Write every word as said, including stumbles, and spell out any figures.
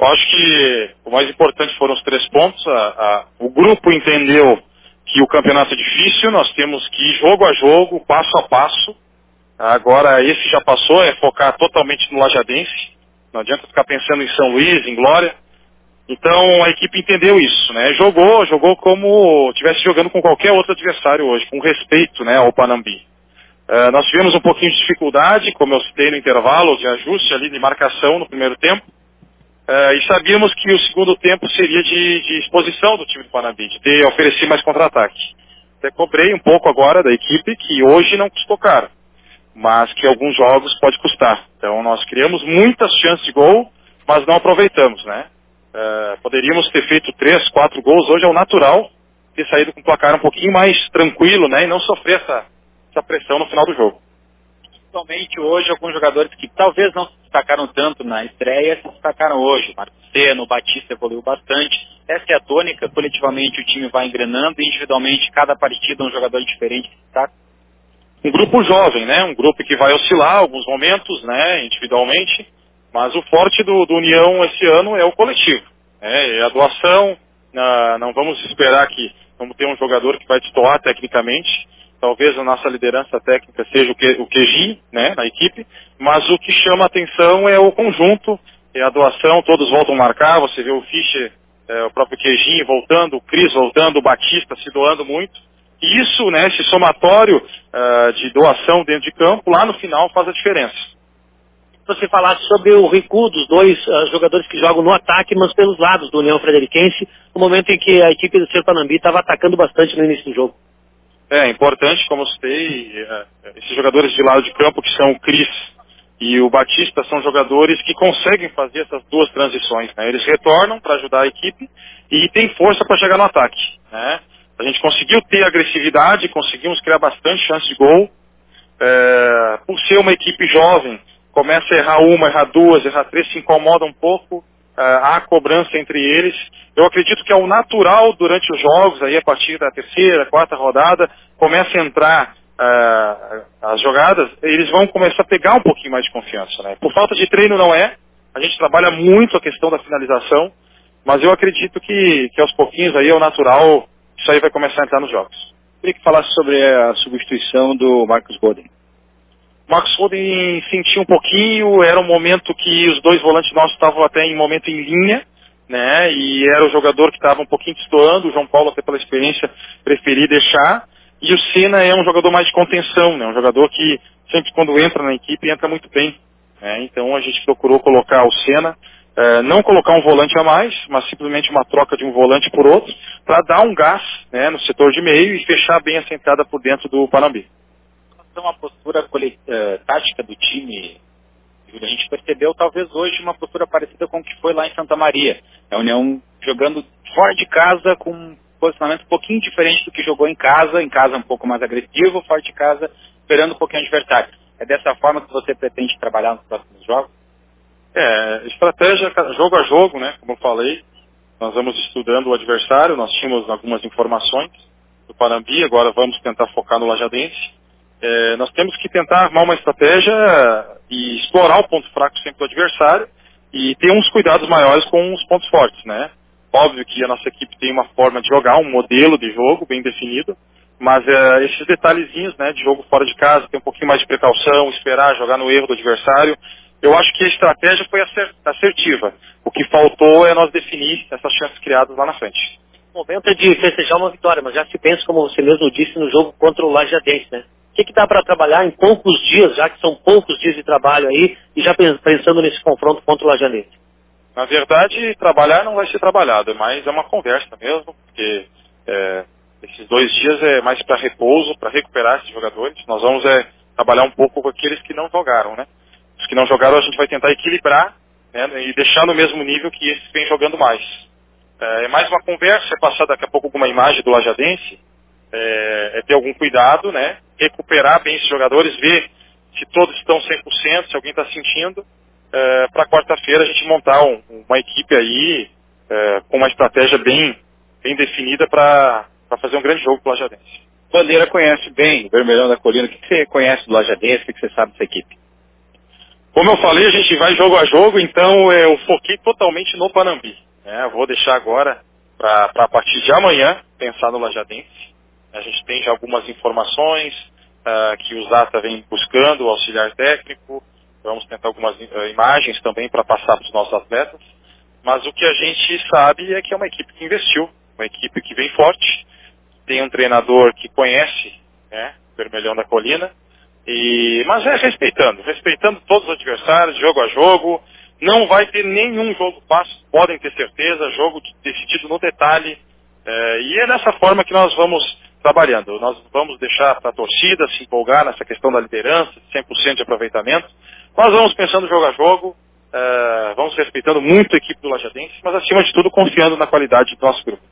Eu acho que o mais importante foram os três pontos. A, a, o grupo entendeu que o campeonato é difícil, nós temos que ir jogo a jogo, passo a passo. Agora esse já passou, é focar totalmente no Lajadense. Não adianta ficar pensando em São Luís, em Glória. Então a equipe entendeu isso, né? Jogou, jogou como estivesse jogando com qualquer outro adversário hoje, com respeito, né, ao Panambi. Uh, nós tivemos um pouquinho de dificuldade, como eu citei no intervalo, de ajuste ali, de marcação no primeiro tempo. Uh, e sabíamos que o segundo tempo seria de, de exposição do time do Panambi, de ter, oferecer mais contra-ataque. Até cobrei um pouco agora da equipe, que hoje não custou caro, mas que alguns jogos pode custar. Então nós criamos muitas chances de gol, mas não aproveitamos, né? Uh, poderíamos ter feito três, quatro gols, hoje é o natural ter saído com o placar um pouquinho mais tranquilo, né? E não sofrer essa, essa pressão no final do jogo. Principalmente hoje, alguns jogadores que talvez não se destacaram tanto na estreia, se destacaram hoje. O Marcos Senna, o Batista evoluiu bastante. Essa é a tônica, coletivamente o time vai engrenando, e individualmente cada partida um jogador diferente se destaca. Um grupo jovem, né? Um grupo que vai oscilar alguns momentos, né? Individualmente. Mas o forte do, do União esse ano é o coletivo. Né? É a doação, na, não vamos esperar que vamos ter um jogador que vai destoar tecnicamente. Talvez a nossa liderança técnica seja o, que, o Q G, né, na equipe, mas o que chama a atenção é o conjunto, é a doação, todos voltam a marcar, você vê o Fischer, é, o próprio Q G voltando, o Cris voltando, o Batista se doando muito. E isso, né, esse somatório uh, de doação dentro de campo, lá no final faz a diferença. Você falasse sobre o recuo dos dois uh, jogadores que jogam no ataque, mas pelos lados do União Frederiquense, no momento em que a equipe do Serpanambi estava atacando bastante no início do jogo. É importante, como eu citei, esses jogadores de lado de campo, que são o Cris e o Batista, são jogadores que conseguem fazer essas duas transições, né? Eles retornam para ajudar a equipe e têm força para chegar no ataque, né? A gente conseguiu ter agressividade, conseguimos criar bastante chance de gol. É, por ser uma equipe jovem, começa a errar uma, errar duas, errar três, se incomoda um pouco. Uh, há cobrança entre eles. Eu acredito que é o natural durante os jogos, aí a partir da terceira, quarta rodada, começa a entrar uh, as jogadas, eles vão começar a pegar um pouquinho mais de confiança, né? Por falta de treino não é, a gente trabalha muito a questão da finalização, mas eu acredito que, que aos pouquinhos aí é o natural, isso aí vai começar a entrar nos jogos. Queria que falasse sobre a substituição do Marcos Roden. Marcos Roden sentiu um pouquinho, era um momento que os dois volantes nossos estavam até em momento em linha, né, e era o jogador que estava um pouquinho destoando, o João Paulo até pela experiência preferia deixar, e o Senna é um jogador mais de contenção, né, um jogador que sempre quando entra na equipe entra muito bem, né, então a gente procurou colocar o Senna, eh, não colocar um volante a mais, mas simplesmente uma troca de um volante por outro, para dar um gás, né, no setor de meio e fechar bem a centrada por dentro do Panambi. Então a postura uh, tática do time, a gente percebeu talvez hoje uma postura parecida com o que foi lá em Santa Maria. A União jogando fora de casa com um posicionamento um pouquinho diferente do que jogou em casa, em casa um pouco mais agressivo, fora de casa esperando um pouquinho o adversário. É dessa forma que você pretende trabalhar nos próximos jogos? É, estratégia jogo a jogo, né, como eu falei, nós vamos estudando o adversário, nós tínhamos algumas informações do Panambi, agora vamos tentar focar no Lajadense. É, nós temos que tentar armar uma estratégia e explorar o ponto fraco sempre do adversário e ter uns cuidados maiores com os pontos fortes, né? Óbvio que a nossa equipe tem uma forma de jogar, um modelo de jogo bem definido, mas é, esses detalhezinhos, né, de jogo fora de casa, ter um pouquinho mais de precaução, esperar, jogar no erro do adversário, eu acho que a estratégia foi assertiva. O que faltou é nós definir essas chances criadas lá na frente. O momento é de festejar uma vitória, mas já se pensa, como você mesmo disse, no jogo contra o Lajadense, né? O que, que dá para trabalhar em poucos dias, já que são poucos dias de trabalho aí, e já pensando nesse confronto contra o Lajadense? Na verdade, trabalhar não vai ser trabalhado, mas é uma conversa mesmo, porque é, esses dois dias é mais para repouso, para recuperar esses jogadores. Nós vamos é, trabalhar um pouco com aqueles que não jogaram, né? Os que não jogaram a gente vai tentar equilibrar, né, e deixar no mesmo nível que esses vêm jogando mais. É, é mais uma conversa, é passar daqui a pouco alguma imagem do Lajadense, é, é ter algum cuidado, né? Recuperar bem esses jogadores, ver se todos estão cem por cento, se alguém está sentindo, é, para quarta-feira a gente montar um, uma equipe aí é, com uma estratégia bem, bem definida para fazer um grande jogo para o Lajadense. Bandeira conhece bem o Vermelhão da Colina. O que você conhece do Lajadense? O que você sabe dessa equipe? Como eu falei, a gente vai jogo a jogo, então eu foquei totalmente no Panambi. Né? Vou deixar agora para a partir de amanhã pensar no Lajadense. A gente tem já algumas informações uh, que o Zata vem buscando, o auxiliar técnico. Vamos tentar algumas uh, imagens também para passar para os nossos atletas. Mas o que a gente sabe é que é uma equipe que investiu, uma equipe que vem forte, tem um treinador que conhece, né, o Vermelhão da Colina, e, mas é respeitando, respeitando todos os adversários, jogo a jogo. Não vai ter nenhum jogo fácil, podem ter certeza, jogo decidido no detalhe, é, e é dessa forma que nós vamos trabalhando. Nós vamos deixar para a torcida se empolgar nessa questão da liderança, cem por cento de aproveitamento. Nós vamos pensando jogo a jogo, é, vamos respeitando muito a equipe do Lajadense, mas acima de tudo confiando na qualidade do nosso grupo.